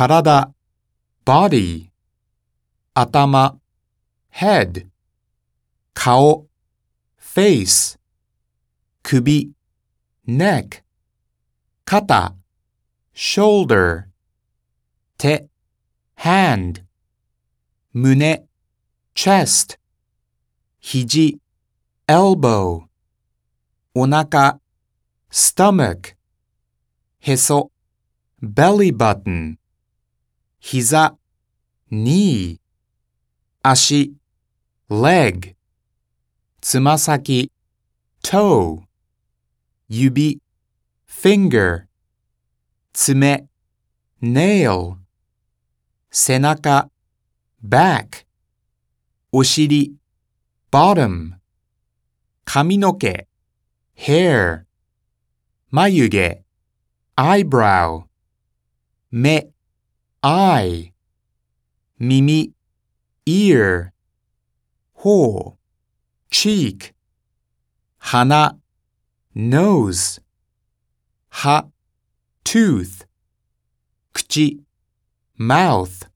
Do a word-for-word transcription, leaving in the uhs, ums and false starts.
体 body 頭 head 顔 face 首 neck 肩 shoulder 手 hand 胸 chest 肘 elbow お腹 stomach へそ belly button 膝 knee 足 leg つま先 toe 指 finger 爪 nail 背中 back お尻 bottom 髪の毛 hair 眉毛 eyebrow 目 eye 耳 ear 頬 cheek 鼻 nose 歯 tooth 口 mouth